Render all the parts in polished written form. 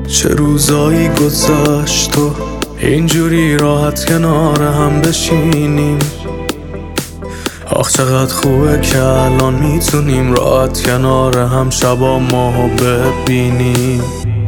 چه روزایی گذشت تو اینجوری راحت کنار هم بشینیم. آخ چقدر خوبه که الان میتونیم راحت کنار هم شبا ماهو ببینیم.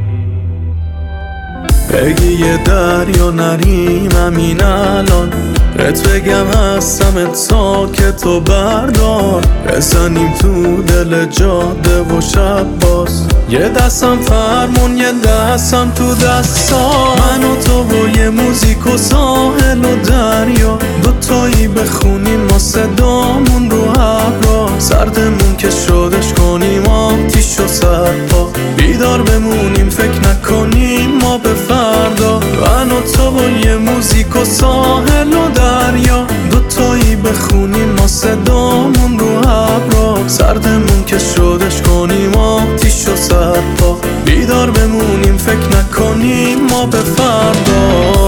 بگی یه دریا نریم همین الان، بهت بگم هستم تا که تو بردار. بزنیم تو دل جاده و شب باز، یه دستم فرمون یه دستم تو دستا. من و تو و یه موزیک و ساحل و دریا، دوتایی بخونیم ما صدامون رو ابرا. سردمون که شدش کنیم آتیش و سرپا، بیدار بمونیم فکر نکنیم ما به فردا. من و تو و یه موزیک و ساحل و دریا، دوتایی بخونیم ما صدامون رو ابرا. سردمون که شدش کنیم آتیش و سرپا، بیدار بمونیم فکر نکنیم ما به فردا.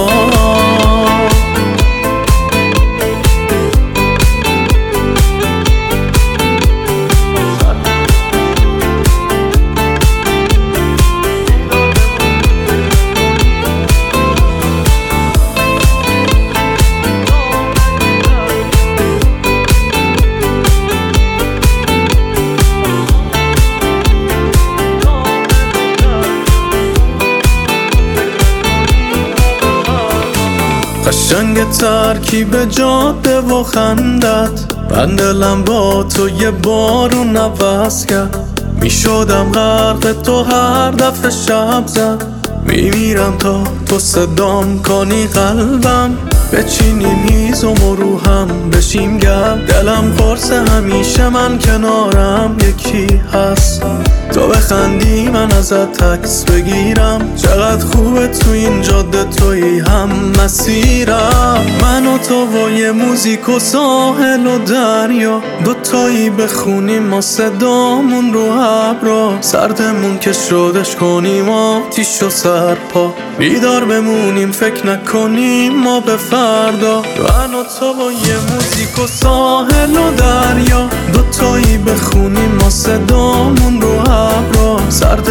قشنگ ترکیب جاده و خندت، من دلم با تو یه بارون عوض کرد. میشدم غرق تو هر دفعه شب زد، میمیرم تا تو صدام کنی قلبم. بچینیم هیزم و رو هم بشیم گرم، دلم پرسه همیشه من کنارم یکی هست. تو بخندی من ازت عکس بگیرم، چقدر خوبه تو این جاده تویی هم مسیرم. من و تو و یه موزیک و ساحل و دریا، دوتایی بخونیم ما صدامون رو ابرا. سردمون که شدش کنیم آتیش و سرپا، بیدار بمونیم فکر نکنیم ما به فردا. من و تو و یه موزیک و ساحل و دریا، دوتایی بخونیم ما صدامون رو ابرا.